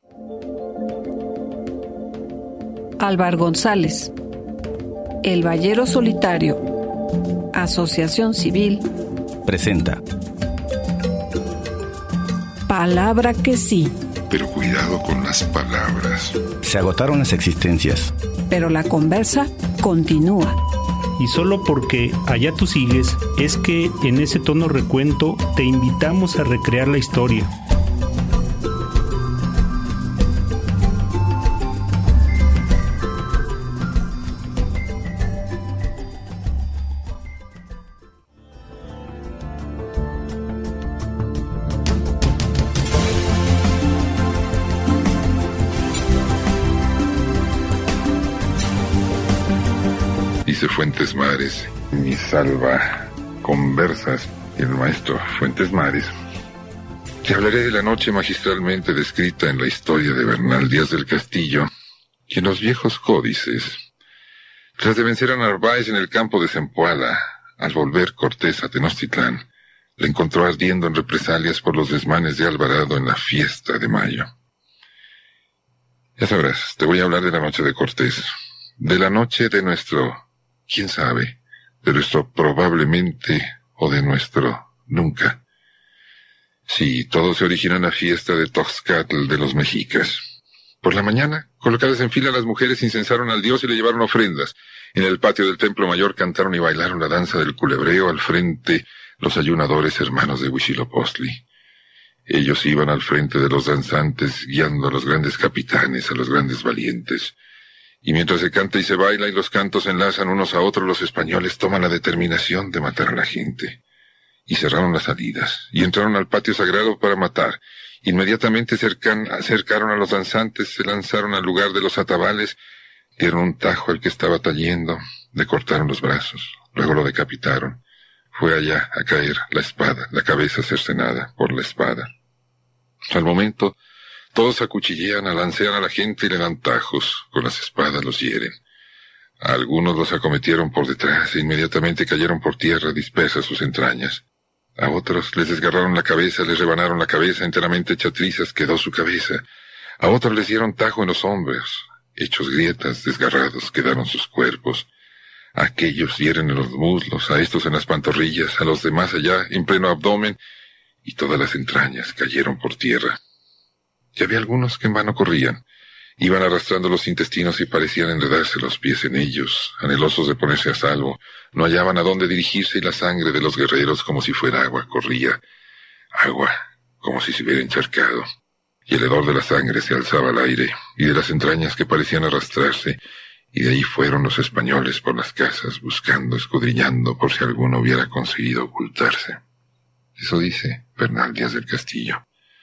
Álvar González, El Ballero Solitario, Asociación Civil, presenta Palabra que sí. Pero cuidado con las palabras. Se agotaron las existencias, Pero la conversa continúa. Y solo porque allá tú sigues, es que en ese tono recuento te invitamos a recrear la historia. Dice Fuentes Mares, mi salva conversas, y el maestro Fuentes Mares. Te hablaré de la noche magistralmente descrita en la historia de Bernal Díaz del Castillo y en los viejos códices. Tras de vencer a Narváez en el campo de Zempoala, al volver Cortés a Tenochtitlán, le encontró ardiendo en represalias por los desmanes de Alvarado en la fiesta de mayo. Ya sabrás, te voy a hablar de la noche de Cortés, de la noche de nuestro, quién sabe, de nuestro probablemente o de nuestro nunca. Sí, todo se origina en la fiesta de Toxcatl de los mexicas. Por la mañana, colocadas en fila, las mujeres incensaron al dios y le llevaron ofrendas. En el patio del templo mayor cantaron y bailaron la danza del culebreo, al frente los ayunadores hermanos de Huitzilopochtli. Ellos iban al frente de los danzantes, guiando a los grandes capitanes, a los grandes valientes. Y mientras se canta y se baila y los cantos se enlazan unos a otros, los españoles toman la determinación de matar a la gente. Y cerraron las salidas, y entraron al patio sagrado para matar. Inmediatamente acercaron a los danzantes, se lanzaron al lugar de los atabales, dieron un tajo al que estaba tañendo, le cortaron los brazos, luego lo decapitaron. Fue allá a caer la espada, la cabeza cercenada por la espada. Al momento, todos acuchillean, alancean a la gente y le dan tajos, con las espadas los hieren. A algunos los acometieron por detrás e inmediatamente cayeron por tierra dispersas sus entrañas. A otros les desgarraron la cabeza, les rebanaron la cabeza, enteramente hecha trizas quedó su cabeza. A otros les dieron tajo en los hombros, hechos grietas, desgarrados quedaron sus cuerpos. A aquellos hieren en los muslos, a estos en las pantorrillas, a los demás allá en pleno abdomen, y todas las entrañas cayeron por tierra. Y había algunos que en vano corrían. Iban arrastrando los intestinos y parecían enredarse los pies en ellos, anhelosos de ponerse a salvo. No hallaban a dónde dirigirse y la sangre de los guerreros, como si fuera agua, corría. Agua, como si se hubiera encharcado. Y el hedor de la sangre se alzaba al aire, y de las entrañas que parecían arrastrarse, y de ahí fueron los españoles por las casas, buscando, escudriñando, por si alguno hubiera conseguido ocultarse. Eso dice Bernal Díaz del Castillo.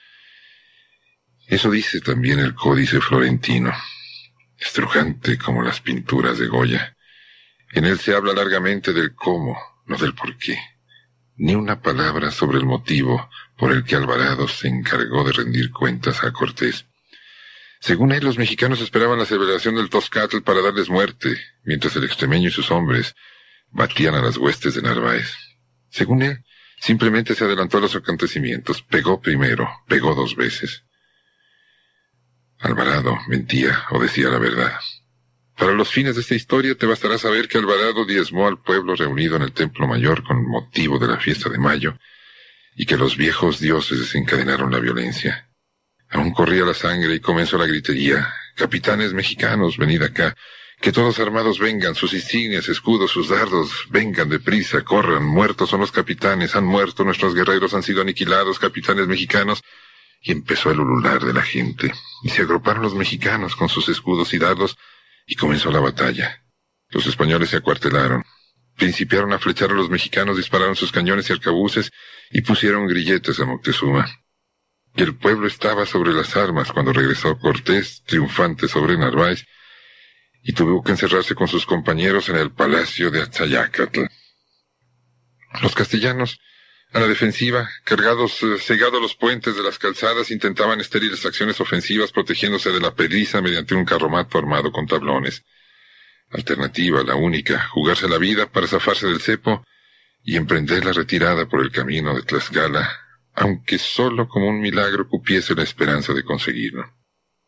Eso dice también el Códice Florentino, estrujante como las pinturas de Goya. En él se habla largamente del cómo, no del por qué. Ni una palabra sobre el motivo por el que Alvarado se encargó de rendir cuentas a Cortés. Según él, los mexicanos esperaban la celebración del Toxcatl para darles muerte, mientras el extremeño y sus hombres batían a las huestes de Narváez. Según él, simplemente se adelantó a los acontecimientos, pegó primero, pegó 2 veces. Alvarado mentía o decía la verdad. Para los fines de esta historia te bastará saber que Alvarado diezmó al pueblo reunido en el Templo Mayor con motivo de la fiesta de mayo, y que los viejos dioses desencadenaron la violencia. Aún corría la sangre y comenzó la gritería. Capitanes mexicanos, venid acá, que todos armados vengan, sus insignias, escudos, sus dardos, vengan deprisa, corran, muertos son los capitanes, han muerto nuestros guerreros, han sido aniquilados, capitanes mexicanos. Y empezó el ulular de la gente, y se agruparon los mexicanos con sus escudos y dardos, y comenzó la batalla. Los españoles se acuartelaron, principiaron a flechar a los mexicanos, dispararon sus cañones y arcabuces, y pusieron grilletes a Moctezuma. Y el pueblo estaba sobre las armas cuando regresó Cortés, triunfante sobre Narváez, y tuvo que encerrarse con sus compañeros en el palacio de Atzayacatl. Los castellanos, a la defensiva, cegados los puentes de las calzadas, intentaban estériles acciones ofensivas protegiéndose de la peliza mediante un carromato armado con tablones. Alternativa, la única, jugarse la vida para zafarse del cepo y emprender la retirada por el camino de Tlaxcala, aunque solo como un milagro cupiese la esperanza de conseguirlo.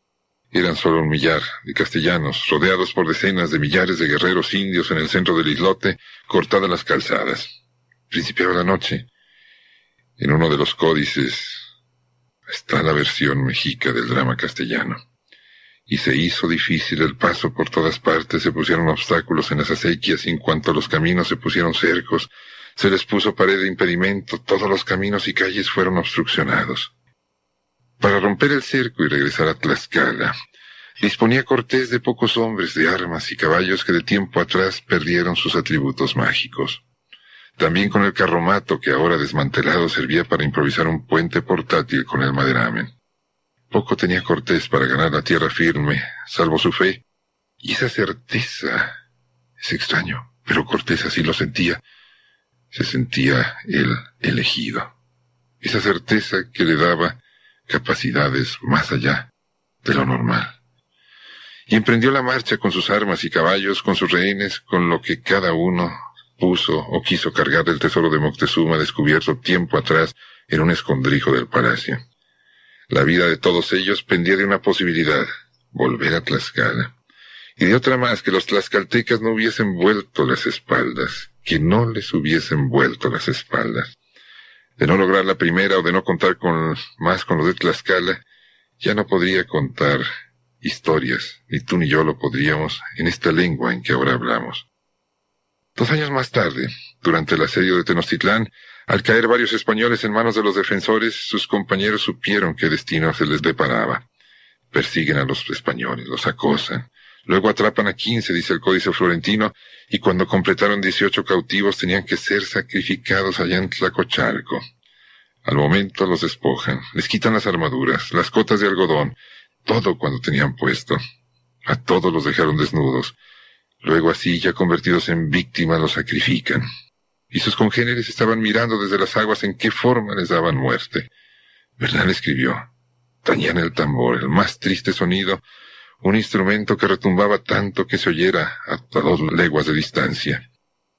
Eran solo 1 millar de castellanos, rodeados por decenas de millares de guerreros indios en el centro del islote, cortadas las calzadas. Principiaba la noche. En uno de los códices está la versión mexica del drama castellano. Y se hizo difícil el paso por todas partes, se pusieron obstáculos en las acequias, y en cuanto a los caminos se pusieron cercos, se les puso pared de impedimento, todos los caminos y calles fueron obstruccionados. Para romper el cerco y regresar a Tlaxcala, disponía Cortés de pocos hombres, de armas y caballos que de tiempo atrás perdieron sus atributos mágicos. También con el carromato que ahora desmantelado servía para improvisar un puente portátil con el maderamen. Poco tenía Cortés para ganar la tierra firme, salvo su fe, y esa certeza. Es extraño, pero Cortés así lo sentía. Se sentía el elegido. Esa certeza que le daba capacidades más allá de lo normal. Y emprendió la marcha con sus armas y caballos, con sus rehenes, con lo que cada uno puso o quiso cargar del tesoro de Moctezuma descubierto tiempo atrás en un escondrijo del palacio. La vida de todos ellos pendía de una posibilidad: volver a Tlaxcala. Y de otra más, que los tlaxcaltecas no hubiesen vuelto las espaldas, que no les hubiesen vuelto las espaldas. De no lograr la primera o de no contar más con los de Tlaxcala, ya no podría contar historias, ni tú ni yo lo podríamos en esta lengua en que ahora hablamos. 2 años más tarde, durante el asedio de Tenochtitlán, al caer varios españoles en manos de los defensores, sus compañeros supieron qué destino se les deparaba. Persiguen a los españoles, los acosan. Luego atrapan a 15, dice el Códice Florentino, y cuando completaron 18 cautivos tenían que ser sacrificados allá en Tlacochalco. Al momento los despojan, les quitan las armaduras, las cotas de algodón, todo cuando tenían puesto. A todos los dejaron desnudos. Luego así, ya convertidos en víctimas, los sacrifican. Y sus congéneres estaban mirando desde las aguas en qué forma les daban muerte. Bernal escribió: tañían el tambor, el más triste sonido, un instrumento que retumbaba tanto que se oyera a 2 leguas de distancia.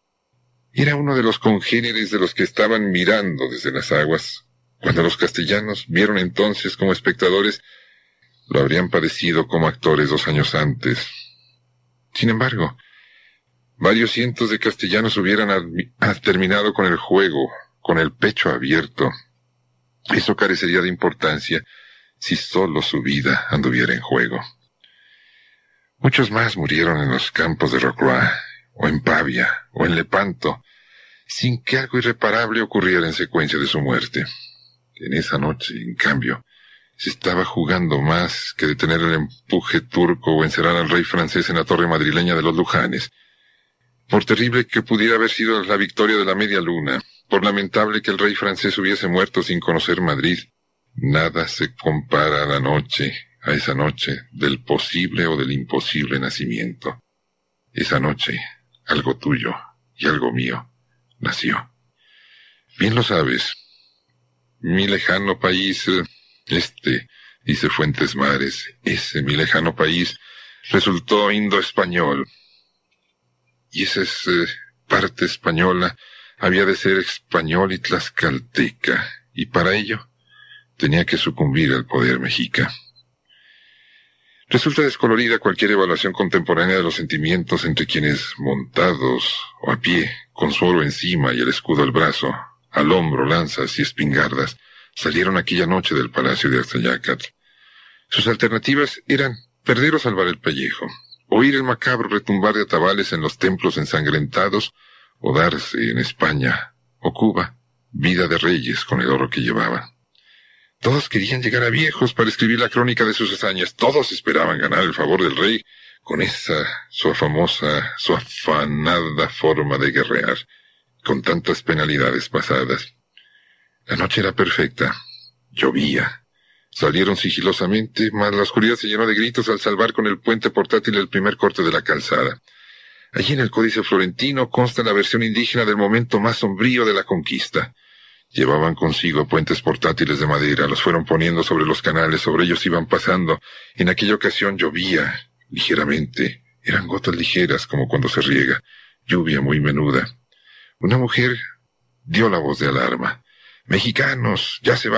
Era uno de los congéneres de los que estaban mirando desde las aguas. Cuando los castellanos vieron entonces como espectadores, lo habrían padecido como actores 2 años antes. Sin embargo, varios cientos de castellanos hubieran terminado con el juego, con el pecho abierto. Eso carecería de importancia si solo su vida anduviera en juego. Muchos más murieron en los campos de Rocroi, o en Pavia, o en Lepanto, sin que algo irreparable ocurriera en secuencia de su muerte. En esa noche, en cambio, se estaba jugando más que detener el empuje turco o encerrar al rey francés en la torre madrileña de los Lujanes. Por terrible que pudiera haber sido la victoria de la media luna, por lamentable que el rey francés hubiese muerto sin conocer Madrid, nada se compara a esa noche del posible o del imposible nacimiento. Esa noche, algo tuyo y algo mío nació. Bien lo sabes, mi lejano país, dice Fuentes Mares, mi lejano país resultó indo-español. Y esa parte española había de ser español y tlaxcalteca, y para ello tenía que sucumbir al poder mexica. Resulta descolorida cualquier evaluación contemporánea de los sentimientos entre quienes, montados o a pie, con su oro encima y el escudo al brazo, al hombro lanzas y espingardas, salieron aquella noche del palacio de Axayácatl. Sus alternativas eran perder o salvar el pellejo, oír el macabro retumbar de atabales en los templos ensangrentados, o darse en España o Cuba vida de reyes con el oro que llevaban. Todos querían llegar a viejos para escribir la crónica de sus hazañas. Todos esperaban ganar el favor del rey con esa su afanada forma de guerrear, con tantas penalidades pasadas. La noche era perfecta. Llovía. Salieron sigilosamente, mas la oscuridad se llenó de gritos al salvar con el puente portátil el primer corte de la calzada. Allí en el Códice Florentino consta la versión indígena del momento más sombrío de la conquista. Llevaban consigo puentes portátiles de madera, los fueron poniendo sobre los canales, sobre ellos iban pasando. En aquella ocasión llovía ligeramente, eran gotas ligeras como cuando se riega, lluvia muy menuda. Una mujer dio la voz de alarma. «¡Mexicanos, ya se van!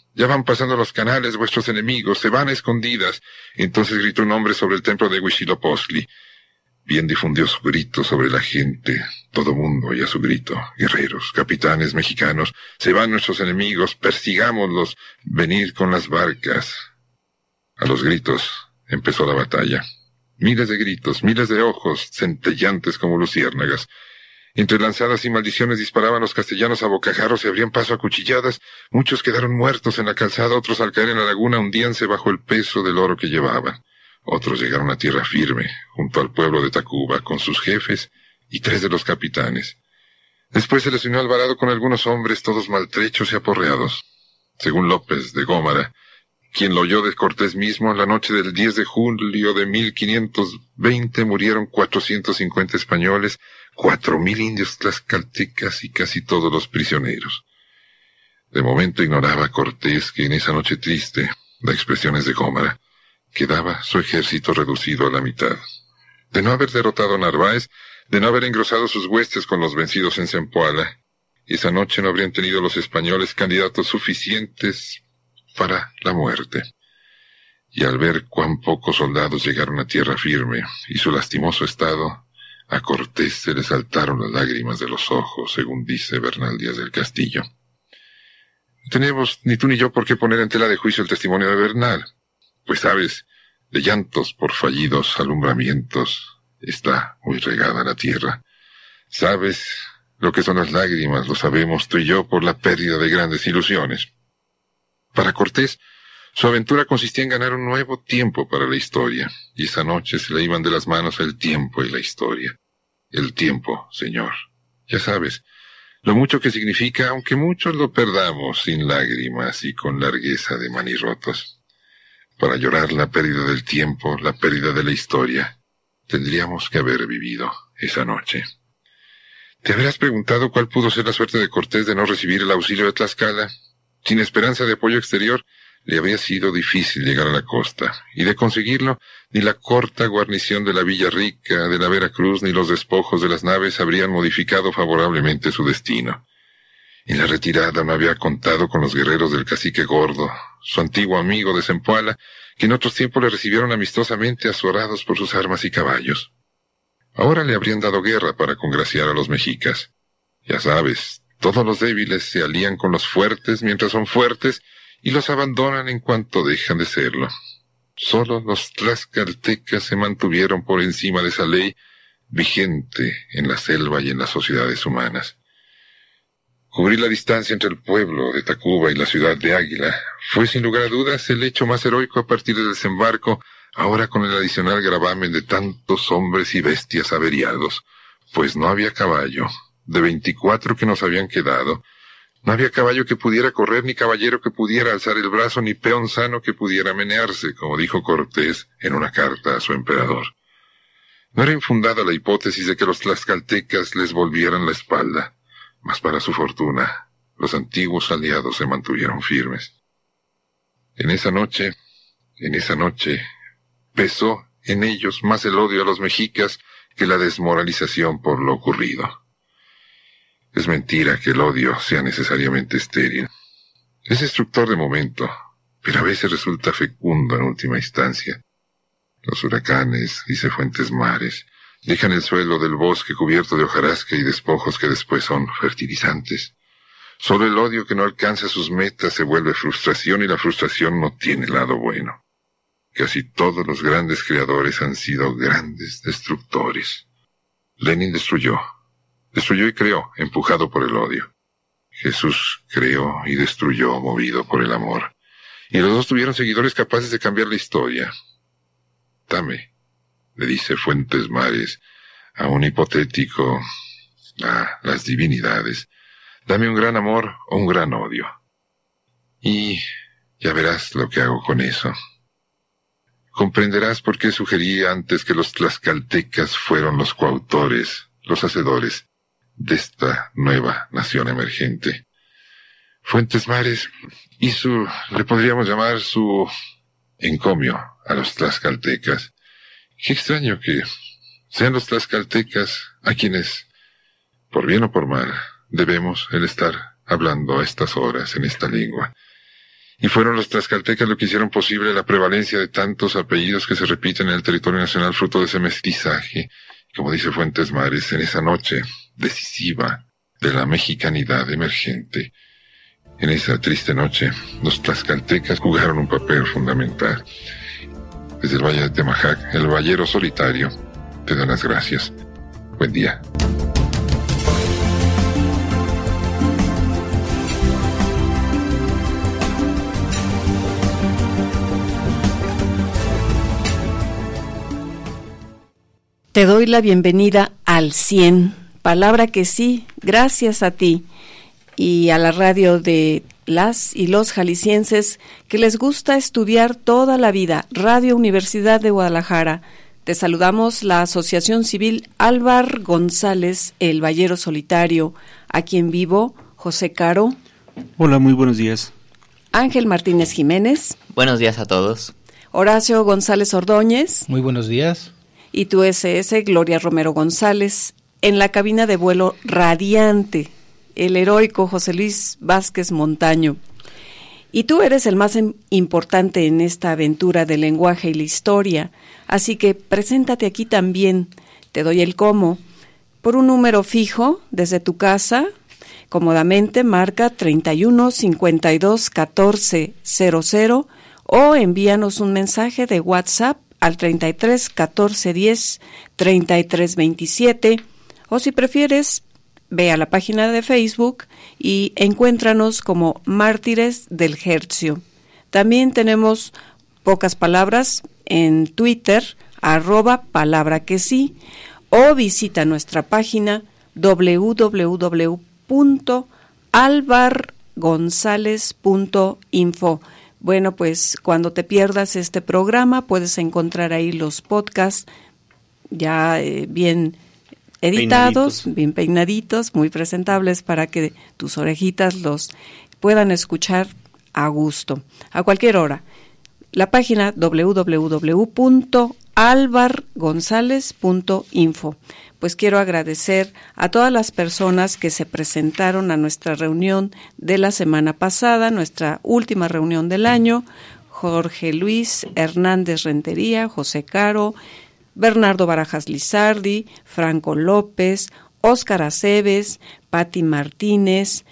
Ya van pasando los canales vuestros enemigos, se van a escondidas. Entonces gritó un hombre sobre el templo de Huitzilopochtli. Bien difundió su grito sobre la gente. Todo mundo oía su grito. Guerreros, capitanes mexicanos, se van nuestros enemigos, persigámoslos, venid con las barcas. A los gritos empezó la batalla. Miles de gritos, miles de ojos, centellantes como luciérnagas. Entre lanzadas y maldiciones disparaban los castellanos a bocajarros y abrían paso a cuchilladas. Muchos quedaron muertos en la calzada, otros al caer en la laguna hundíanse bajo el peso del oro que llevaban. Otros llegaron a tierra firme, junto al pueblo de Tacuba, con sus jefes y 3 de los capitanes. Después se les unió Alvarado con algunos hombres, todos maltrechos y aporreados. Según López de Gómara, quien lo oyó de Cortés mismo, la noche del 10 de julio de 1520 murieron 450 españoles, 4,000 indios tlaxcaltecas y casi todos los prisioneros. De momento ignoraba Cortés que en esa noche triste, la expresión es de Gómara, quedaba su ejército reducido a la mitad. De no haber derrotado a Narváez, de no haber engrosado sus huestes con los vencidos en Zempoala, esa noche no habrían tenido los españoles candidatos suficientes para la muerte. Y al ver cuán pocos soldados llegaron a tierra firme y su lastimoso estado, a Cortés se le saltaron las lágrimas de los ojos, según dice Bernal Díaz del Castillo. No tenemos ni tú ni yo por qué poner en tela de juicio el testimonio de Bernal, pues sabes, de llantos por fallidos alumbramientos está muy regada la tierra. Sabes lo que son las lágrimas, lo sabemos tú y yo por la pérdida de grandes ilusiones. Para Cortés, su aventura consistía en ganar un nuevo tiempo para la historia, y esa noche se le iban de las manos el tiempo y la historia. El tiempo, señor. Ya sabes, lo mucho que significa, aunque muchos lo perdamos sin lágrimas y con largueza de manirrotos. Para llorar la pérdida del tiempo, la pérdida de la historia, tendríamos que haber vivido esa noche. ¿Te habrás preguntado cuál pudo ser la suerte de Cortés de no recibir el auxilio de Tlaxcala? Sin esperanza de apoyo exterior, le había sido difícil llegar a la costa, y de conseguirlo, ni la corta guarnición de la Villa Rica, de la Veracruz, ni los despojos de las naves habrían modificado favorablemente su destino. En la retirada no había contado con los guerreros del cacique Gordo, su antiguo amigo de Zempoala, que en otros tiempos le recibieron amistosamente azorados por sus armas y caballos. Ahora le habrían dado guerra para congraciar a los mexicas. Ya sabes, todos los débiles se alían con los fuertes mientras son fuertes y los abandonan en cuanto dejan de serlo. Solo los tlaxcaltecas se mantuvieron por encima de esa ley vigente en la selva y en las sociedades humanas. Cubrir la distancia entre el pueblo de Tacuba y la ciudad de Águila fue sin lugar a dudas el hecho más heroico a partir del desembarco, ahora con el adicional gravamen de tantos hombres y bestias averiados, pues no había caballo. De 24 que nos habían quedado, no había caballo que pudiera correr, ni caballero que pudiera alzar el brazo, ni peón sano que pudiera menearse, como dijo Cortés en una carta a su emperador. No era infundada la hipótesis de que los tlaxcaltecas les volvieran la espalda, mas para su fortuna, los antiguos aliados se mantuvieron firmes. En esa noche, pesó en ellos más el odio a los mexicas que la desmoralización por lo ocurrido. Es mentira que el odio sea necesariamente estéril. Es destructor de momento, pero a veces resulta fecundo en última instancia. Los huracanes, dice Fuentes Mares, dejan el suelo del bosque cubierto de hojarasca y despojos que después son fertilizantes. Solo el odio que no alcanza sus metas se vuelve frustración y la frustración no tiene lado bueno. Casi todos los grandes creadores han sido grandes destructores. Lenin destruyó y creó, empujado por el odio. Jesús creó y destruyó, movido por el amor. Y los dos tuvieron seguidores capaces de cambiar la historia. Dame, le dice Fuentes Mares a un hipotético, a las divinidades, dame un gran amor o un gran odio. Y ya verás lo que hago con eso. Comprenderás por qué sugerí antes que los tlaxcaltecas fueron los coautores, los hacedores de esta nueva nación emergente. Fuentes Mares le podríamos llamar su encomio a los tlaxcaltecas. Qué extraño que sean los tlaxcaltecas a quienes, por bien o por mal, debemos el estar hablando a estas horas en esta lengua. Y fueron los tlaxcaltecas lo que hicieron posible la prevalencia de tantos apellidos que se repiten en el territorio nacional fruto de ese mestizaje. Como dice Fuentes Mares, en esa noche decisiva de la mexicanidad emergente, en esa triste noche, los tlaxcaltecas jugaron un papel fundamental. Desde el Valle de Temajac, el Ballero Solitario te da las gracias. Buen día. Te doy la bienvenida al 100, palabra que sí, gracias a ti y a la radio de las y los jaliscienses que les gusta estudiar toda la vida, Radio Universidad de Guadalajara. Te saludamos la Asociación Civil Álvar González, el Ballero Solitario, aquí en vivo, José Caro. Hola, muy buenos días. Ángel Martínez Jiménez. Buenos días a todos. Horacio González Ordóñez. Muy buenos días. Y tu SS, Gloria Romero González, en la cabina de vuelo radiante, el heroico José Luis Vázquez Montaño. Y tú eres el más importante en esta aventura del lenguaje y la historia, así que preséntate aquí también. Te doy el cómo. Por un número fijo, desde tu casa, cómodamente marca 31 52 14 00 o envíanos un mensaje de WhatsApp al 33 14 10 33 27, o si prefieres, ve a la página de Facebook y encuéntranos como Mártires del Hercio. También tenemos pocas palabras en Twitter, @palabra que sí, o visita nuestra página www.alvargonzalez.info. Bueno, pues cuando te pierdas este programa puedes encontrar ahí los podcasts ya bien editados, bien peinaditos, muy presentables para que tus orejitas los puedan escuchar a gusto, a cualquier hora. La página www.alvargonzalez.info. Pues quiero agradecer a todas las personas que se presentaron a nuestra reunión de la semana pasada, nuestra última reunión del año: Jorge Luis Hernández Rentería, José Caro, Bernardo Barajas Lizardi, Franco López, Óscar Aceves, Pati Martínez,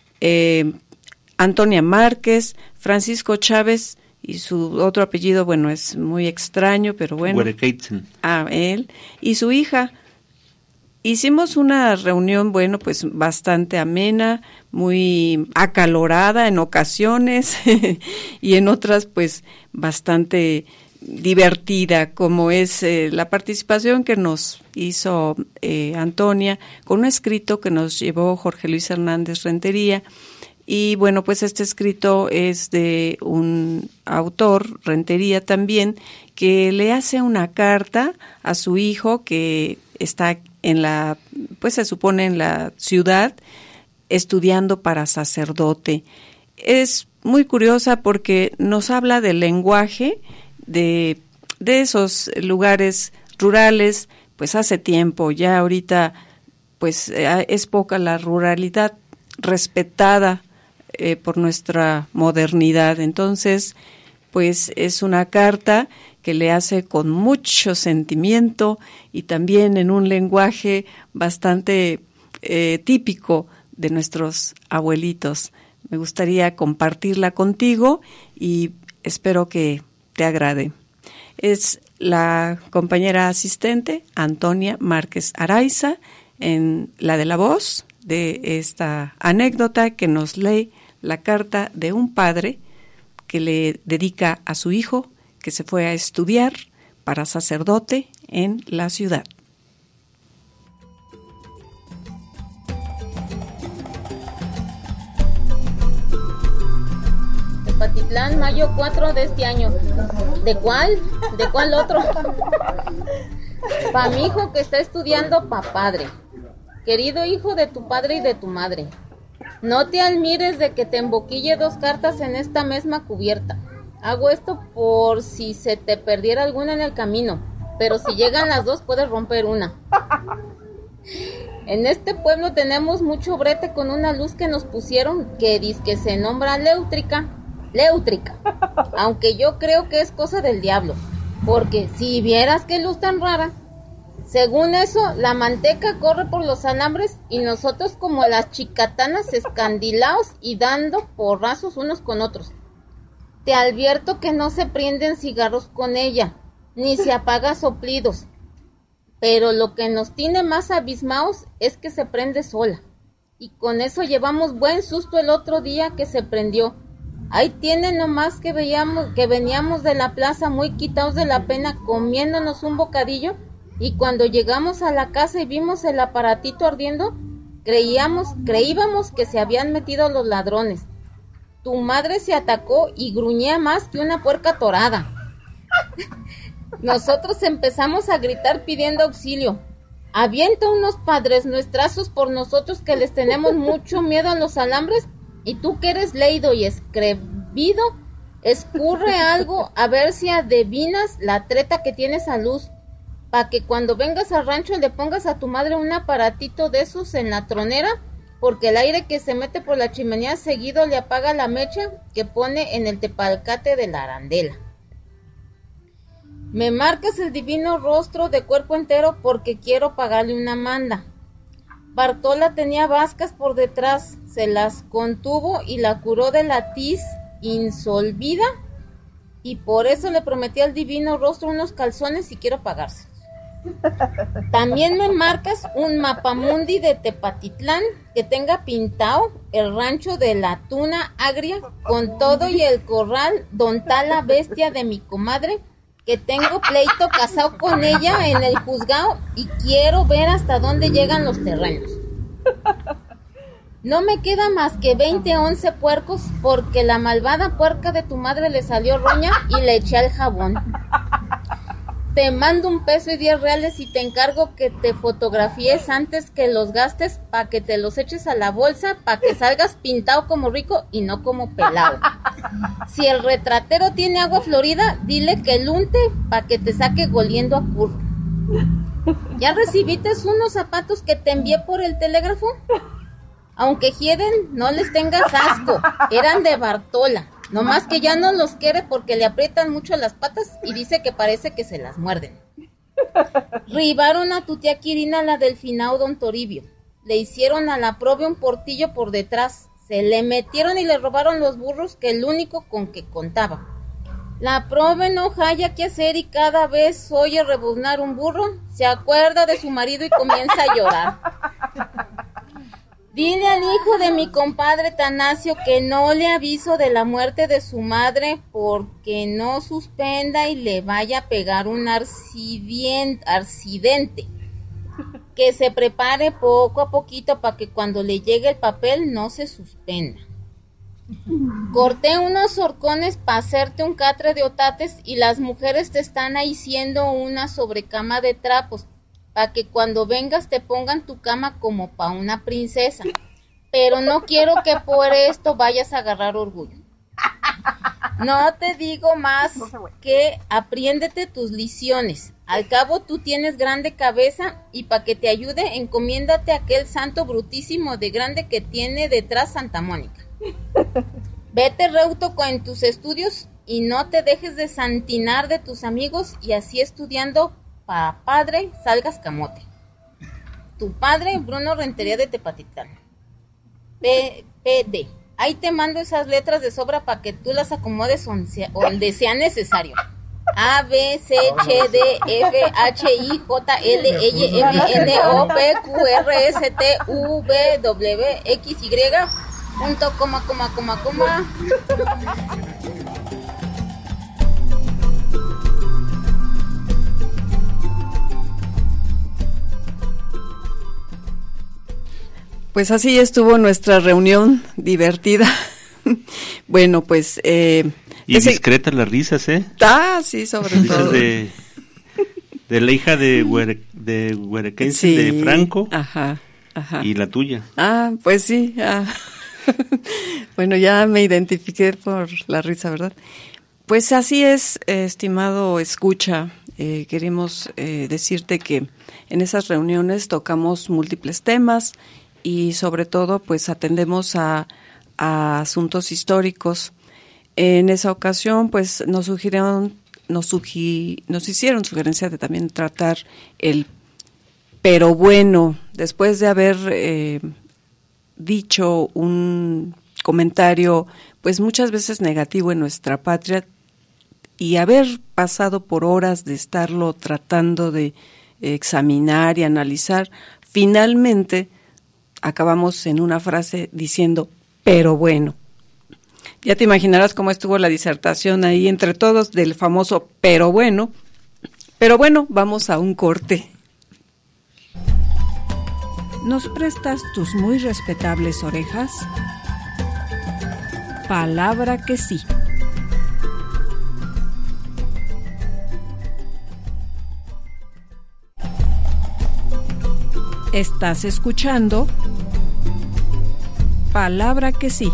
Antonia Márquez, Francisco Chávez, y su otro apellido, bueno, es muy extraño, pero bueno. Él y su hija. Hicimos una reunión, bueno, pues bastante amena, muy acalorada en ocasiones y en otras, pues, bastante divertida, como es la participación que nos hizo Antonia con un escrito que nos llevó Jorge Luis Hernández Rentería. Y bueno, pues este escrito es de un autor, Rentería también, que le hace una carta a su hijo que está en la, pues se supone en la ciudad, estudiando para sacerdote. Es muy curiosa porque nos habla del lenguaje de esos lugares rurales, pues hace tiempo, ya ahorita pues es poca la ruralidad respetada por nuestra modernidad. Entonces, pues es una carta que le hace con mucho sentimiento y también en un lenguaje bastante típico de nuestros abuelitos. Me gustaría compartirla contigo y espero que te agrade. Es la compañera asistente Antonia Márquez Araiza, en la de la voz de esta anécdota que nos lee la carta de un padre que le dedica a su hijo que se fue a estudiar para sacerdote en la ciudad. Tepatitlán, mayo 4 de este año. ¿De cuál? ¿De cuál otro? Pa' mi hijo que está estudiando pa' padre. Querido hijo de tu padre y de tu madre, no te admires de que te emboquille 2 cartas en esta misma cubierta. Hago esto por si se te perdiera alguna en el camino, pero si llegan las 2 puedes romper una. En este pueblo tenemos mucho brete con una luz que nos pusieron que dizque se nombra eléctrica. léutrica, aunque yo creo que es cosa del diablo, porque si vieras qué luz tan rara. Según eso, la manteca corre por los alambres y nosotros como las chicatanas escandilaos y dando porrazos unos con otros. Te advierto que no se prenden cigarros con ella, ni se apaga soplidos, pero lo que nos tiene más abismados es que se prende sola, y con eso llevamos buen susto el otro día que se prendió. Ahí tienen nomás que veníamos de la plaza muy quitados de la pena comiéndonos un bocadillo, y cuando llegamos a la casa y vimos el aparatito ardiendo, creíamos que se habían metido los ladrones. Tu madre se atacó y gruñía más que una puerca atorada. Nosotros empezamos a gritar pidiendo auxilio. Avienta unos padres nuestrazos por nosotros que les tenemos mucho miedo a los alambres, y tú que eres leído y escrevido, escurre algo a ver si adivinas la treta que tienes a luz, para que cuando vengas al rancho le pongas a tu madre un aparatito de esos en la tronera, porque el aire que se mete por la chimenea seguido le apaga la mecha que pone en el tepalcate de la arandela. Me marcas el divino rostro de cuerpo entero porque quiero pagarle una manda. Bartola tenía vascas por detrás, se las contuvo y la curó de la tiz insolvida, y por eso le prometí al divino rostro unos calzones y quiero pagárselos. También me marcas un mapamundi de Tepatitlán que tenga pintado el rancho de la tuna agria con todo y el corral don la bestia de mi comadre, que tengo pleito casado con ella en el juzgado y quiero ver hasta dónde llegan los terrenos. No me queda más que 11 puercos porque la malvada puerca de tu madre le salió roña y le eché al jabón. Te mando $1.10 y te encargo que te fotografíes antes que los gastes para que te los eches a la bolsa para que salgas pintado como rico y no como pelado. Si el retratero tiene agua florida, dile que el unte para que te saque goliendo a curro. ¿Ya recibiste unos zapatos que te envié por el telégrafo? Aunque hieden, no les tengas asco, eran de Bartola. Nomás que ya no los quiere porque le aprietan mucho las patas y dice que parece que se las muerden. Ribaron a tu tía Quirina, la del finao don Toribio. Le hicieron a la prove un portillo por detrás. Se le metieron y le robaron los burros, que el único con que contaba. La prove no halla qué hacer y cada vez oye rebuznar un burro, se acuerda de su marido y comienza a llorar. Dile al hijo de mi compadre Tanacio que no le aviso de la muerte de su madre porque no suspenda y le vaya a pegar un accidente. Que se prepare poco a poquito para que cuando le llegue el papel no se suspenda. Corté unos horcones para hacerte un catre de otates y las mujeres te están haciendo una sobrecama de trapos para que cuando vengas te pongan tu cama como para una princesa. Pero no quiero que por esto vayas a agarrar orgullo. No te digo más que apriéndete tus liciones. Al cabo tú tienes grande cabeza y para que te ayude encomiéndate a aquel santo brutísimo de grande que tiene detrás Santa Mónica. Vete reuto en tus estudios y no te dejes desantinar de tus amigos y así estudiando pa' padre salgas camote. Tu padre Bruno Rentería de Tepatitlán. PD. Ahí te mando esas letras de sobra para que tú las acomodes donde sea necesario. A, B, C, H, D, F, H, I, J, L, L, M, N, O, P, Q, R, S, T, U, V, W, X, Y, punto, coma. Pues así estuvo nuestra reunión divertida. Bueno, pues... y discretas las risas, ¿eh? Ah, sí, sobre todo. De la hija de Huerequense, sí, de Franco, ajá. Y la tuya. Ah, pues sí. Bueno, ya me identifiqué por la risa, ¿verdad? Pues así es, estimado escucha. Queremos decirte que en esas reuniones tocamos múltiples temas y sobre todo pues atendemos a asuntos históricos. En esa ocasión, pues nos hicieron sugerencia de también tratar el pero bueno, después de haber dicho un comentario pues muchas veces negativo en nuestra patria y haber pasado por horas de estarlo tratando de examinar y analizar, finalmente acabamos en una frase diciendo pero bueno. Ya te imaginarás cómo estuvo la disertación ahí entre todos del famoso pero bueno, vamos a un corte. ¿Nos prestas tus muy respetables orejas? Palabra que sí. Estás escuchando Palabra que sí.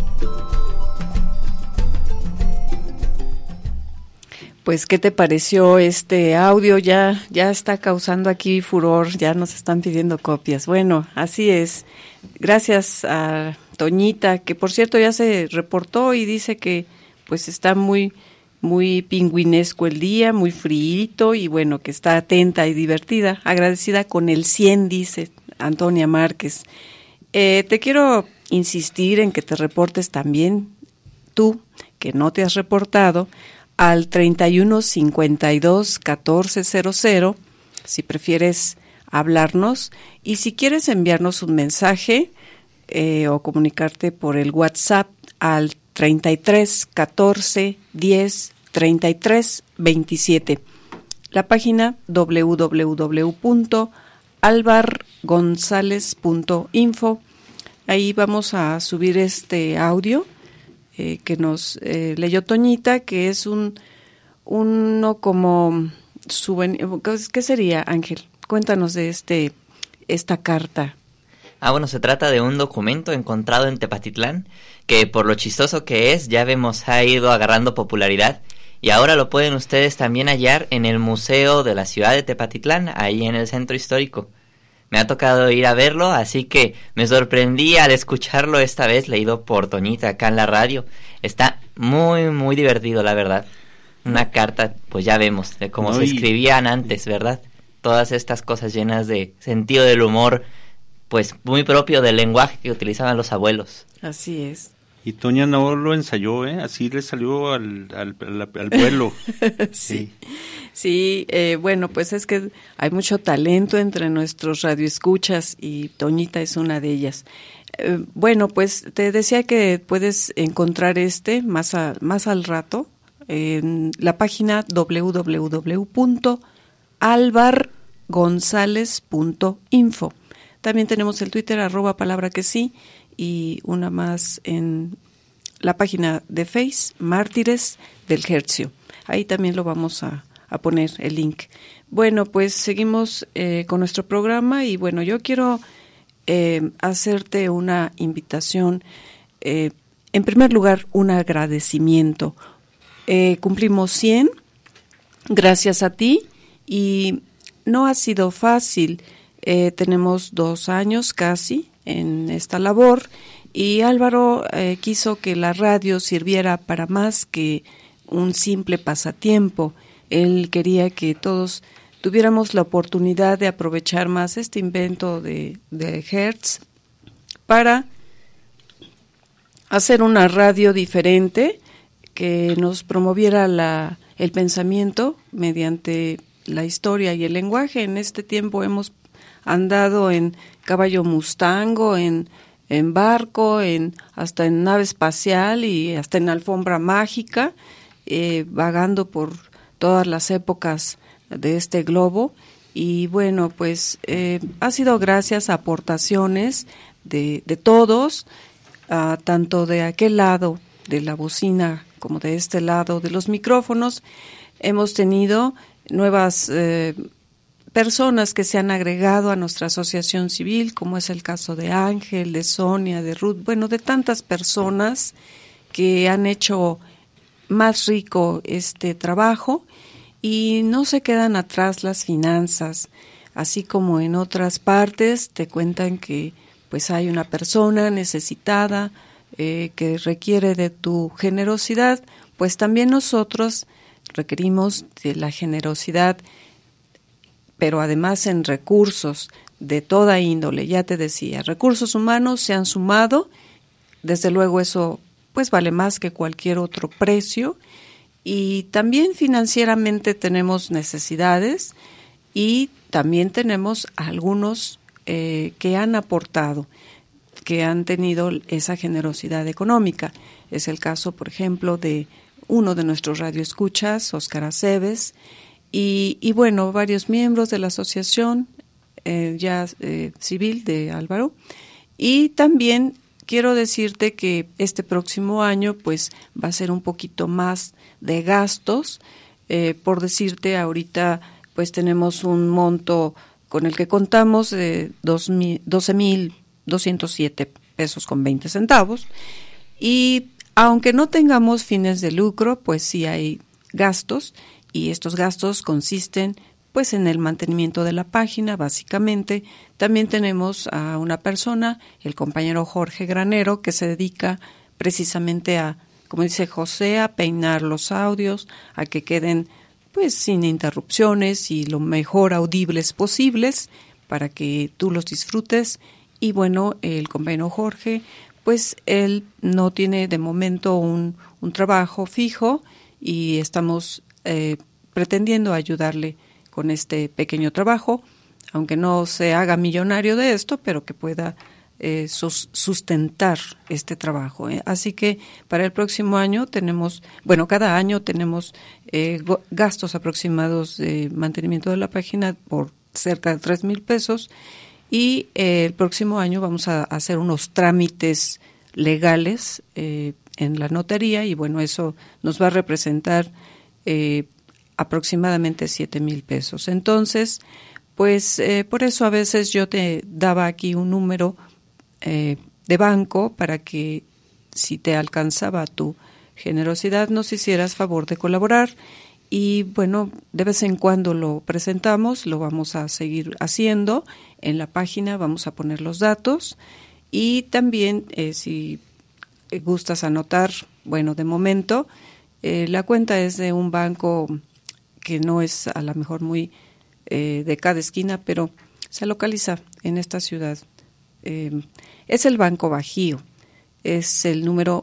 Pues, ¿qué te pareció este audio? Ya está causando aquí furor, ya nos están pidiendo copias. Bueno, así es. Gracias a Toñita, que por cierto ya se reportó y dice que pues está muy pingüinesco el día, muy fríito y bueno, que está atenta y divertida. Agradecida con el 100, dice Antonia Márquez. Te quiero insistir en que te reportes también tú, que no te has reportado, al 3152-1400, si prefieres hablarnos, y si quieres enviarnos un mensaje o comunicarte por el WhatsApp al 33 14 10 33 27. La página www.alvargonzalez.info. Ahí vamos a subir este audio que nos leyó Toñita, que es uno como souvenir. ¿Qué sería, Ángel? Cuéntanos de esta carta. Bueno, se trata de un documento encontrado en Tepatitlán, que por lo chistoso que es, ya vemos, ha ido agarrando popularidad, y ahora lo pueden ustedes también hallar en el Museo de la Ciudad de Tepatitlán, ahí en el centro histórico. Me ha tocado ir a verlo, así que me sorprendí al escucharlo esta vez, leído por Toñita acá en la radio. Está muy, muy divertido, la verdad. Una carta, pues ya vemos, de cómo se escribían antes, ¿verdad? Todas estas cosas llenas de sentido del humor, pues muy propio del lenguaje que utilizaban los abuelos. Así es. Y Toña no lo ensayó, así le salió al vuelo. Sí. Sí, bueno, pues es que hay mucho talento entre nuestros radioescuchas y Toñita es una de ellas. Bueno, pues te decía que puedes encontrar más al rato en la página www.alvargonzalez.info. También tenemos el Twitter @palabra que sí y una más en la página de Face, Mártires del Hercio. Ahí también lo vamos a poner el link. Bueno, pues seguimos con nuestro programa y bueno, yo quiero hacerte una invitación. En primer lugar, un agradecimiento. Cumplimos 100, gracias a ti, y no ha sido fácil. Tenemos 2 años casi en esta labor y Álvaro quiso que la radio sirviera para más que un simple pasatiempo. Él quería que todos tuviéramos la oportunidad de aprovechar más este invento de Hertz para hacer una radio diferente que nos promoviera el pensamiento mediante la historia y el lenguaje. En este tiempo hemos andado en caballo mustango, en barco, hasta en nave espacial y hasta en alfombra mágica, vagando por todas las épocas de este globo. Y bueno, pues ha sido gracias a aportaciones de todos, tanto de aquel lado de la bocina como de este lado de los micrófonos. Hemos tenido nuevas personas que se han agregado a nuestra asociación civil, como es el caso de Ángel, de Sonia, de Ruth, bueno, de tantas personas que han hecho más rico este trabajo, y no se quedan atrás las finanzas, así como en otras partes te cuentan que pues hay una persona necesitada que requiere de tu generosidad. pues también nosotros requerimos de la generosidad, pero además en recursos de toda índole. Ya te decía, recursos humanos se han sumado, desde luego eso pues vale más que cualquier otro precio, y también financieramente tenemos necesidades y también tenemos algunos que han aportado, que han tenido esa generosidad económica. Es el caso, por ejemplo, de uno de nuestros radioescuchas, Óscar Aceves, y bueno, varios miembros de la asociación civil de Álvaro. Y también quiero decirte que este próximo año pues va a ser un poquito más de gastos. Por decirte, ahorita pues tenemos un monto con el que contamos de 12,207 pesos con 20 centavos. Y aunque no tengamos fines de lucro, pues sí hay gastos, y estos gastos consisten pues en el mantenimiento de la página, básicamente. También tenemos a una persona, el compañero Jorge Granero, que se dedica precisamente a, como dice José, a peinar los audios, a que queden pues sin interrupciones y lo mejor audibles posibles para que tú los disfrutes. Y bueno, el compañero Jorge, pues él no tiene de momento un trabajo fijo, y estamos pretendiendo ayudarle con este pequeño trabajo, aunque no se haga millonario de esto, pero que pueda sustentar este trabajo. Así que para el próximo año tenemos, bueno, cada año tenemos gastos aproximados de mantenimiento de la página por cerca de 3,000 pesos, y el próximo año vamos a hacer unos trámites legales en la notaría, y bueno, eso nos va a representar aproximadamente 7,000 pesos. Entonces, pues por eso a veces yo te daba aquí un número de banco para que, si te alcanzaba tu generosidad, nos hicieras favor de colaborar. Y bueno, de vez en cuando lo presentamos, lo vamos a seguir haciendo en la página, vamos a poner los datos, y también si gustas anotar, bueno, de momento la cuenta es de un banco que no es a lo mejor muy de cada esquina, pero se localiza en esta ciudad. Es el Banco Bajío, es el número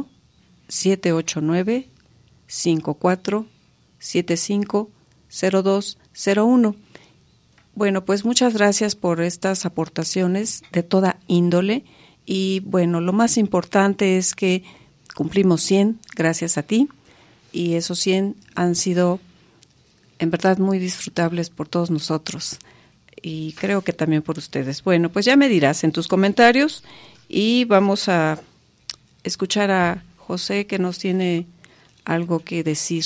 1-789-5475-0201. Bueno, pues muchas gracias por estas aportaciones de toda índole, y bueno, lo más importante es que cumplimos 100 gracias a ti, y esos 100 han sido en verdad muy disfrutables por todos nosotros, y creo que también por ustedes. Bueno, pues ya me dirás en tus comentarios, y vamos a escuchar a José, que nos tiene algo que decir.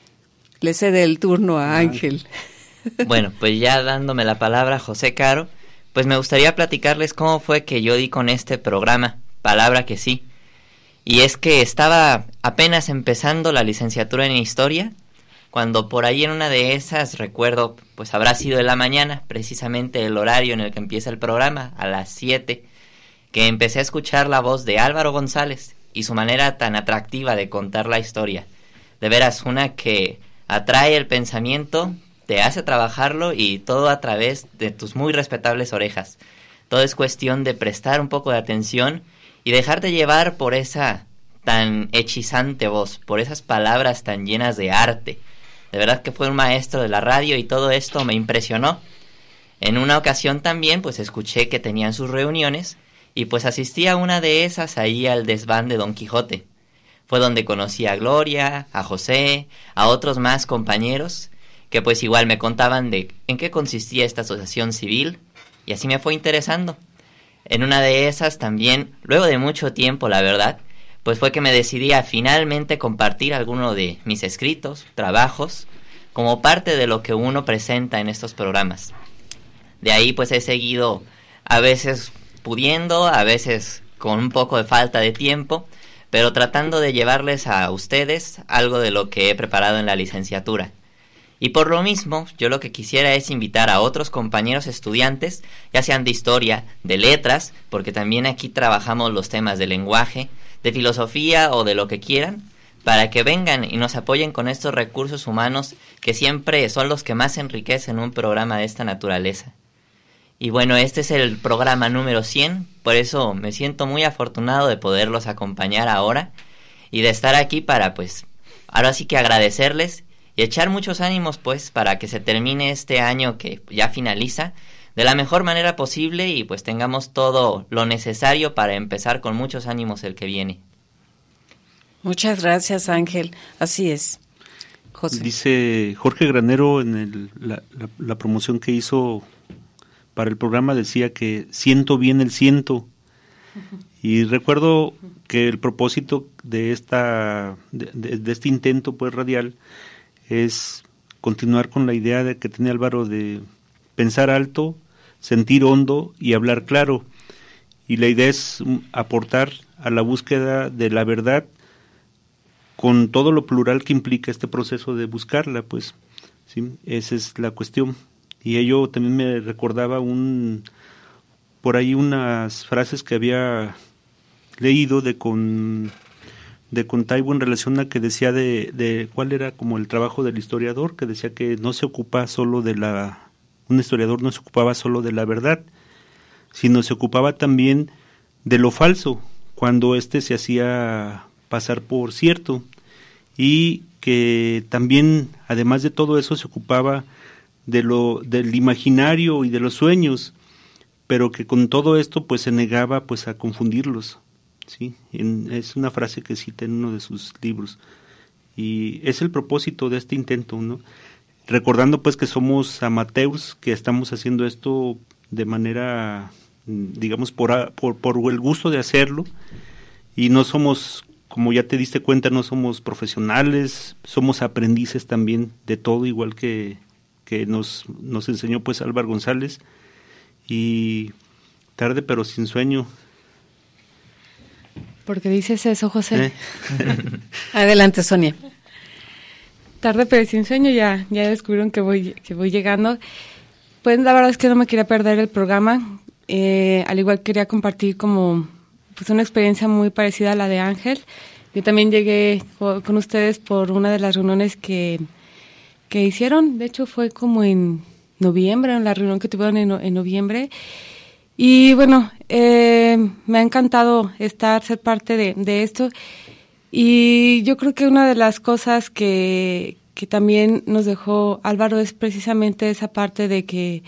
Le cede el turno a Ángel. Bueno, pues ya dándome la palabra, José Caro, pues me gustaría platicarles cómo fue que yo di con este programa, Palabra que sí. Y es que estaba apenas empezando la licenciatura en Historia, cuando por ahí en una de esas, recuerdo, pues habrá sido en la mañana, precisamente el horario en el que empieza el programa, a las 7, que empecé a escuchar la voz de Álvaro González y su manera tan atractiva de contar la historia. De veras, una que atrae el pensamiento, te hace trabajarlo, y todo a través de tus muy respetables orejas. Todo es cuestión de prestar un poco de atención y dejarte llevar por esa tan hechizante voz, por esas palabras tan llenas de arte. De verdad que fue un maestro de la radio, y todo esto me impresionó. En una ocasión también pues escuché que tenían sus reuniones, y pues asistí a una de esas ahí al desván de Don Quijote. Fue donde conocí a Gloria, a José, a otros más compañeros, que pues igual me contaban de en qué consistía esta asociación civil, y así me fue interesando. En una de esas también, luego de mucho tiempo, la verdad, pues fue que me decidí a finalmente compartir alguno de mis escritos, trabajos, como parte de lo que uno presenta en estos programas. De ahí pues he seguido, a veces pudiendo, a veces con un poco de falta de tiempo, pero tratando de llevarles a ustedes algo de lo que he preparado en la licenciatura. Y por lo mismo, yo lo que quisiera es invitar a otros compañeros estudiantes, ya sean de historia, de letras, porque también aquí trabajamos los temas de lenguaje, de filosofía o de lo que quieran, para que vengan y nos apoyen con estos recursos humanos que siempre son los que más enriquecen un programa de esta naturaleza. Y bueno, este es el programa número 100, por eso me siento muy afortunado de poderlos acompañar ahora y de estar aquí para, pues, ahora sí que agradecerles y echar muchos ánimos, pues, para que se termine este año que ya finaliza de la mejor manera posible y pues tengamos todo lo necesario para empezar con muchos ánimos el que viene. Muchas gracias, Ángel. Así es. José. Dice Jorge Granero en la promoción que hizo para el programa, decía que siento bien el ciento. Y recuerdo que el propósito de de este intento pues radial es continuar con la idea de que tiene Álvaro de pensar alto, sentir hondo y hablar claro. Y la idea es aportar a la búsqueda de la verdad con todo lo plural que implica este proceso de buscarla, pues, ¿sí? Esa es la cuestión. Y ello también me recordaba por ahí unas frases que había leído de Contaibo en relación a que decía de cuál era como el trabajo del historiador, que decía que no se ocupa solo un historiador no se ocupaba solo de la verdad, sino se ocupaba también de lo falso, cuando se hacía pasar por cierto, y que también, además de todo eso, se ocupaba del imaginario y de los sueños, pero que con todo esto pues se negaba pues a confundirlos, ¿sí? Es una frase que cita en uno de sus libros, y es el propósito de este intento, ¿no? Recordando pues que somos amateurs, que estamos haciendo esto de manera, digamos, por el gusto de hacerlo, y no somos, como ya te diste cuenta, no somos profesionales, somos aprendices también de todo, igual que nos enseñó pues Álvaro González. Y tarde pero sin sueño. ¿Por qué dices eso, José? Adelante, Sonia. Tarde pero sin sueño, ya descubrieron que voy llegando. Pues la verdad es que no me quería perder el programa. Al igual quería compartir como pues una experiencia muy parecida a la de Ángel. Yo también llegué con ustedes por una de las reuniones que hicieron. De hecho fue como en noviembre, en la reunión que tuvieron en noviembre. Y bueno, me ha encantado ser parte de esto. Y yo creo que una de las cosas que también nos dejó Álvaro es precisamente esa parte de que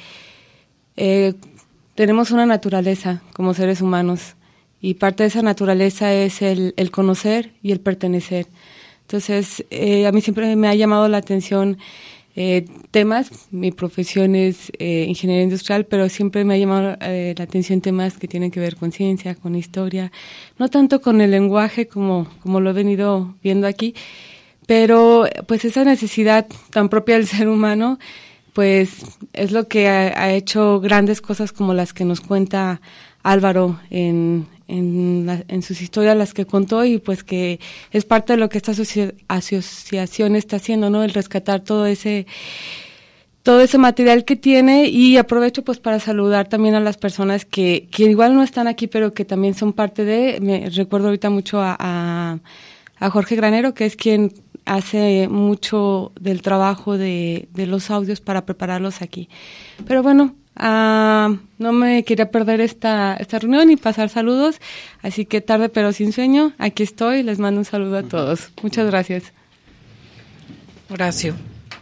tenemos una naturaleza como seres humanos, y parte de esa naturaleza es el conocer y el pertenecer. Entonces, a mí siempre me ha llamado la atención temas, mi profesión es ingeniería industrial, pero siempre me ha llamado la atención temas que tienen que ver con ciencia, con historia, no tanto con el lenguaje como lo he venido viendo aquí, pero pues esa necesidad tan propia del ser humano, pues es lo que ha hecho grandes cosas como las que nos cuenta Álvaro en sus historias, las que contó, y pues que es parte de lo que esta asociación está haciendo, ¿no? El rescatar todo ese material que tiene. Y aprovecho pues para saludar también a las personas que igual no están aquí, pero que también son parte me recuerdo ahorita mucho a Jorge Granero, que es quien hace mucho del trabajo de los audios para prepararlos aquí. Pero bueno, no me quería perder esta reunión y pasar saludos, así que tarde pero sin sueño, aquí estoy, les mando un saludo a todos. Muchas gracias. Horacio.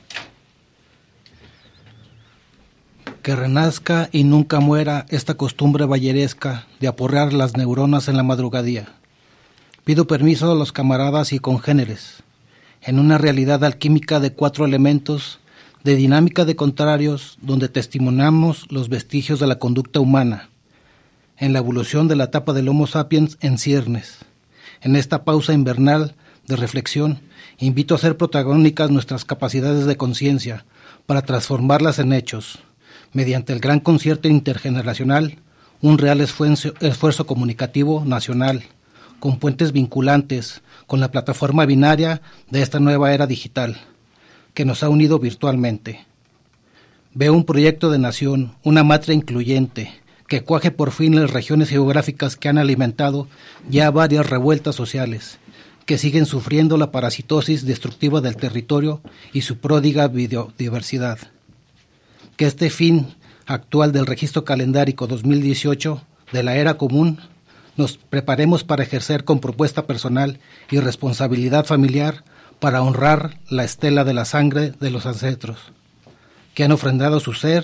Que renazca y nunca muera esta costumbre balleresca de aporrear las neuronas en la madrugadía. Pido permiso a los camaradas y congéneres, en una realidad alquímica de 4 elementos, de dinámica de contrarios, donde testimoniamos los vestigios de la conducta humana, en la evolución de la etapa del Homo sapiens en ciernes. En esta pausa invernal de reflexión, invito a hacer protagónicas nuestras capacidades de conciencia para transformarlas en hechos, mediante el gran concierto intergeneracional, un real esfuerzo comunicativo nacional, con puentes vinculantes con la plataforma binaria de esta nueva era digital, que nos ha unido virtualmente. Veo un proyecto de nación, una matria incluyente, que cuaje por fin las regiones geográficas que han alimentado ya varias revueltas sociales, que siguen sufriendo la parasitosis destructiva del territorio y su pródiga biodiversidad. Que este fin actual del registro calendárico 2018 de la era común nos preparemos para ejercer con propuesta personal y responsabilidad familiar para honrar la estela de la sangre de los ancestros, que han ofrendado su ser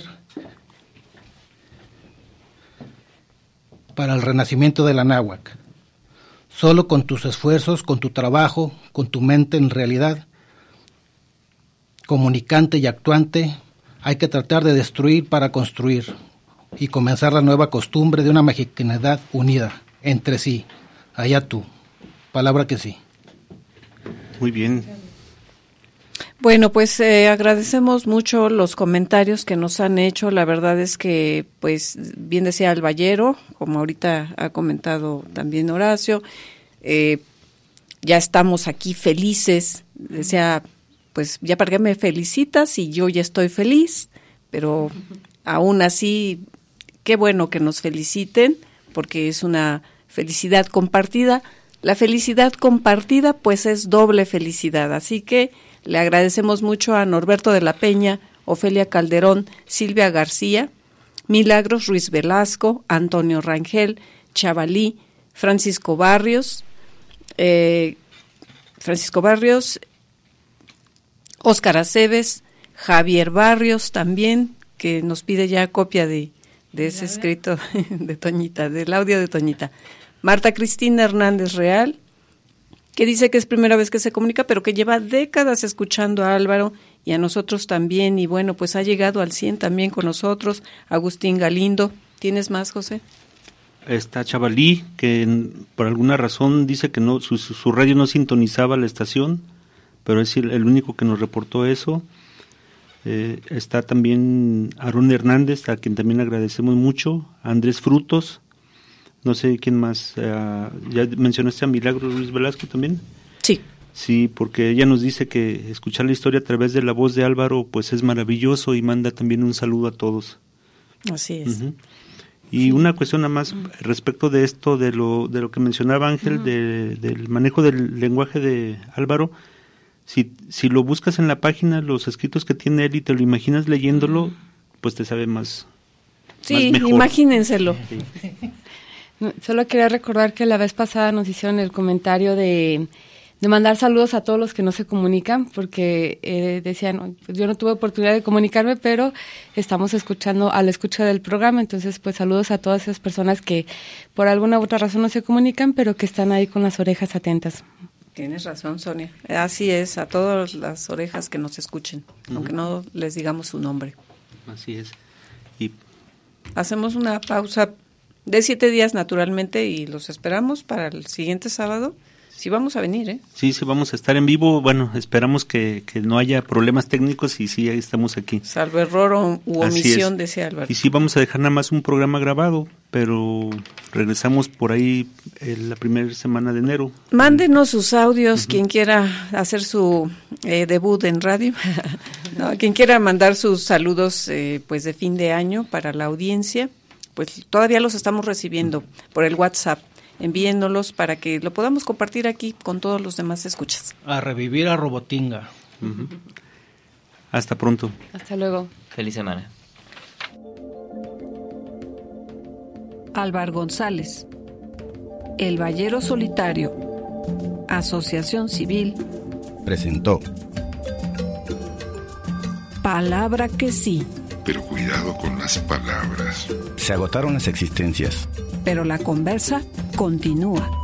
para el renacimiento de la náhuatl. Solo con tus esfuerzos, con tu trabajo, con tu mente en realidad, comunicante y actuante, hay que tratar de destruir para construir y comenzar la nueva costumbre de una mexicanidad unida entre sí. Allá tú. Palabra que sí. Muy bien. Bueno, pues agradecemos mucho los comentarios que nos han hecho. La verdad es que, pues, bien decía el Ballero, como ahorita ha comentado también Horacio, ya estamos aquí felices. Decía, pues, ya para qué me felicitas y yo ya estoy feliz, pero aún así, qué bueno que nos feliciten, porque es una felicidad compartida. La felicidad compartida, pues, es doble felicidad, así que le agradecemos mucho a Norberto de la Peña, Ofelia Calderón, Silvia García, Milagros Ruiz Velasco, Antonio Rangel, Chavalí, Francisco Barrios, Óscar Aceves, Javier Barrios también, que nos pide ya copia de ese escrito de Toñita, del audio de Toñita. Marta Cristina Hernández Real, que dice que es primera vez que se comunica, pero que lleva décadas escuchando a Álvaro y a nosotros también, y bueno, pues ha llegado al 100 también con nosotros. Agustín Galindo. ¿Tienes más, José? Está Chavalí, que por alguna razón dice que no, su radio no sintonizaba la estación, pero es el único que nos reportó eso. Está también Aarón Hernández, a quien también agradecemos mucho. Andrés Frutos. No sé quién más. ¿Ya mencionaste a Milagro Luis Velasco también? Sí. Sí, porque ella nos dice que escuchar la historia a través de la voz de Álvaro pues es maravilloso, y manda también un saludo a todos. Así es. Uh-huh. Y una cuestión nada más respecto de esto, de lo que mencionaba Ángel, del manejo del lenguaje de Álvaro. Si lo buscas en la página, los escritos que tiene él, y te lo imaginas leyéndolo, pues te sabe más. Sí, más mejor. Imagínenselo. Sí. Solo quería recordar que la vez pasada nos hicieron el comentario de mandar saludos a todos los que no se comunican, porque decían, pues yo no tuve oportunidad de comunicarme, pero estamos escuchando a la escucha del programa. Entonces, pues saludos a todas esas personas que por alguna u otra razón no se comunican, pero que están ahí con las orejas atentas. Tienes razón, Sonia. Así es, a todas las orejas que nos escuchen, aunque no les digamos su nombre. Así es. Y hacemos una pausa de 7 días, naturalmente, y los esperamos para el siguiente sábado. Sí vamos a venir, ¿eh? Sí, vamos a estar en vivo. Bueno, esperamos que no haya problemas técnicos, y sí, ahí estamos aquí. Salvo error u omisión, decía Álvaro. Y sí, vamos a dejar nada más un programa grabado, pero regresamos por ahí la primera semana de enero. Mándenos sus audios, quien quiera hacer su debut en radio. No, quien quiera mandar sus saludos pues de fin de año para la audiencia, pues todavía los estamos recibiendo por el WhatsApp. Envíennos para que lo podamos compartir aquí con todos los demás escuchas. A revivir a Robotinga. Hasta pronto. Hasta luego. Feliz semana. Álvaro González, El Ballero Solitario, Asociación Civil, presentó Palabra que sí. Pero cuidado con las palabras. Se agotaron las existencias. Pero la conversa continúa.